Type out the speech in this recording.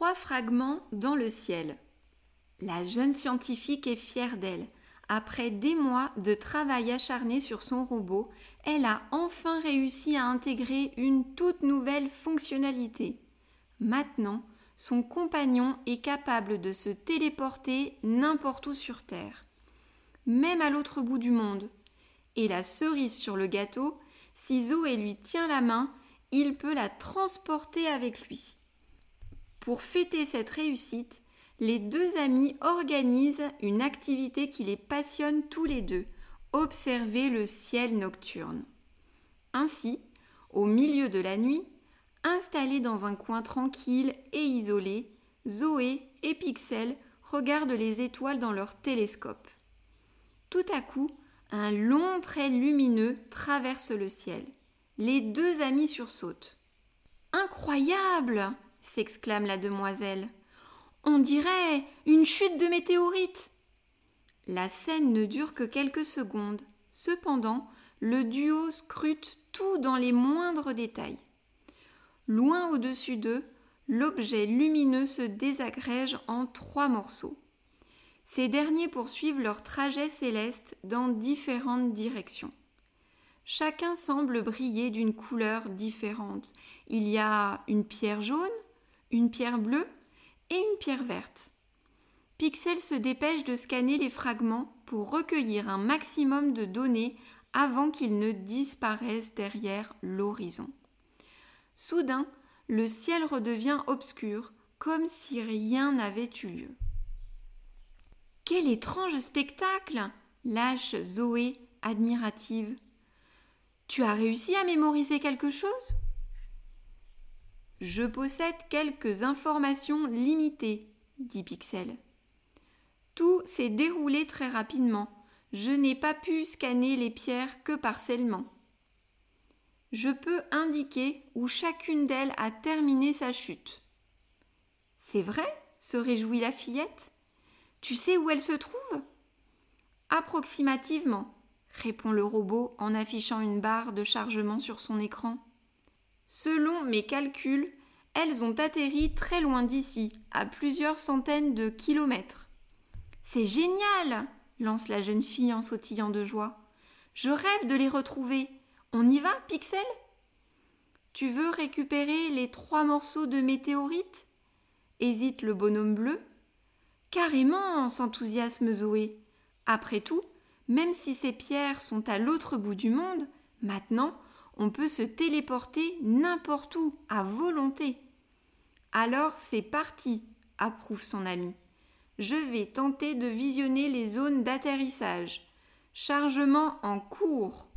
3 fragments dans le ciel. La jeune scientifique est fière d'elle. Après des mois de travail acharné sur son robot, elle a enfin réussi à intégrer une toute nouvelle fonctionnalité. Maintenant, son compagnon est capable de se téléporter n'importe où sur Terre, même à l'autre bout du monde. Et la cerise sur le gâteau, si Zoé lui tient la main, il peut la transporter avec lui. Pour fêter cette réussite, les deux amis organisent une activité qui les passionne tous les deux, observer le ciel nocturne. Ainsi, au milieu de la nuit, installés dans un coin tranquille et isolé, Zoé et Pixel regardent les étoiles dans leur télescope. Tout à coup, un long trait lumineux traverse le ciel. Les deux amis sursautent. « Incroyable !» s'exclame la demoiselle. « On dirait une chute de météorite !» La scène ne dure que quelques secondes. Cependant, le duo scrute tout dans les moindres détails. Loin au-dessus d'eux, l'objet lumineux se désagrège en 3 morceaux. Ces derniers poursuivent leur trajet céleste dans différentes directions. Chacun semble briller d'une couleur différente. Il y a une pierre jaune, une pierre bleue et une pierre verte. Pixel se dépêche de scanner les fragments pour recueillir un maximum de données avant qu'ils ne disparaissent derrière l'horizon. Soudain, le ciel redevient obscur, comme si rien n'avait eu lieu. « Quel étrange spectacle !» lâche Zoé, admirative. « Tu as réussi à mémoriser quelque chose ?» « Je possède quelques informations limitées, » dit Pixel. « Tout s'est déroulé très rapidement. Je n'ai pas pu scanner les pierres que partiellement. Je peux indiquer où chacune d'elles a terminé sa chute. »« C'est vrai ?» se réjouit la fillette. « Tu sais où elle se trouve ?»« Approximativement, » répond le robot en affichant une barre de chargement sur son écran. « Selon mes calculs, elles ont atterri très loin d'ici, à plusieurs centaines de kilomètres. »« C'est génial !» lance la jeune fille en sautillant de joie. « Je rêve de les retrouver. On y va, Pixel ? Tu veux récupérer les 3 morceaux de météorite ? Hésite le bonhomme bleu. Carrément, s'enthousiasme Zoé. Après tout, même si ces pierres sont à l'autre bout du monde, maintenant, on peut se téléporter n'importe où, à volonté. Alors c'est parti, approuve son ami. Je vais tenter de visionner les zones d'atterrissage. Chargement en cours.